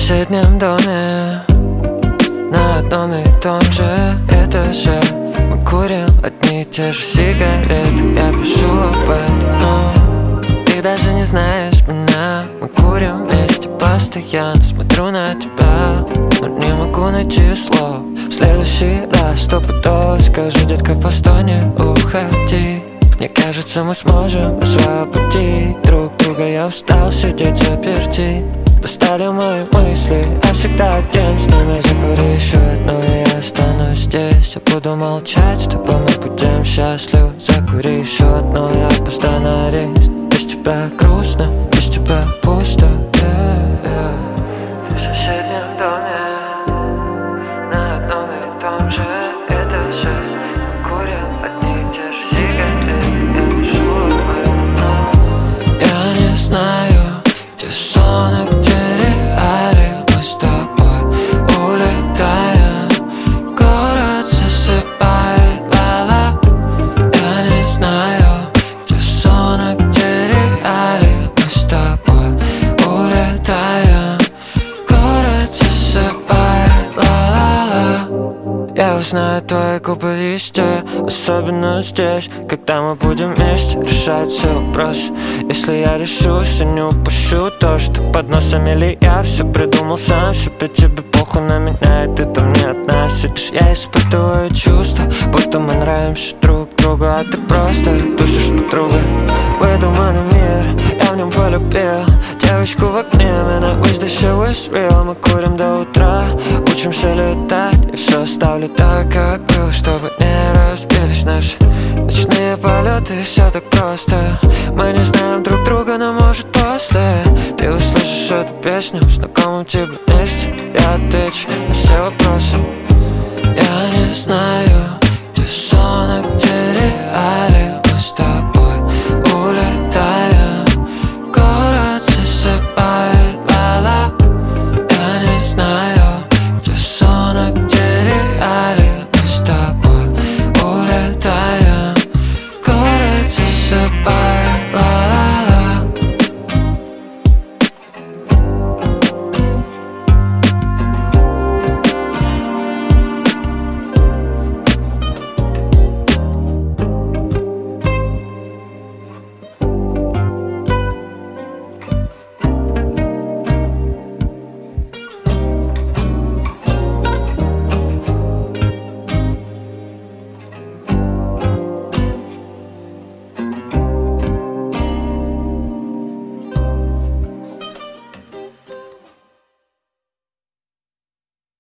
соседнем доме, на одном и том же этаже. Мы курим одни и те же сигареты. Я пишу об этом, но ты даже не знаешь меня. Мы курим вместе постоянно. Смотрю на тебя, но не могу найти слов. В следующий раз стопудово скажу: детка, постой, не уходи. Мне кажется, мы сможем освободить друг друга. Я устал сидеть заперти. Достали мои мысли, я всегда один с ними. Закури еще одну, и я останусь здесь. Я буду молчать, с тобой мы будем счастливы. Закури еще одну, я опоздаю на рейс. Без тебя грустно, без тебя пусто, В соседнем доме, на одном и том же этаже. Курим одни и те же сигареты. Я пишу об этом, но я не знаю, где сон, а где реалии. Мы с тобой улетаем, город засыпает, ла-ла. Я не знаю, где сон, а где реалии. Мы с тобой улетаем, город засыпает, ла-ла-ла. Я узнаю твои губы везде, особенно здесь, когда мы будем вместе решать все вопросы. Если я решусь, я не упущу то, что под носом. Или я все придумал сам себе. Тебе похуй на меня, и ты там не одна сидишь. Я испытываю чувства, будто мы нравимся друг другу, а ты просто душишь подругой. Выдуманный мир, я в нем полюбил девочку в окне, man, I wish this shit was real. Мы курим до утра, учимся летать, и все оставлю так, как было, чтобы не разбились наши ночные полеты. Все так просто, мы не знаем друг друга, но может после ты услышишь эту песню в знакомом тебе месте. Я отвечу на все вопросы. Я не знаю,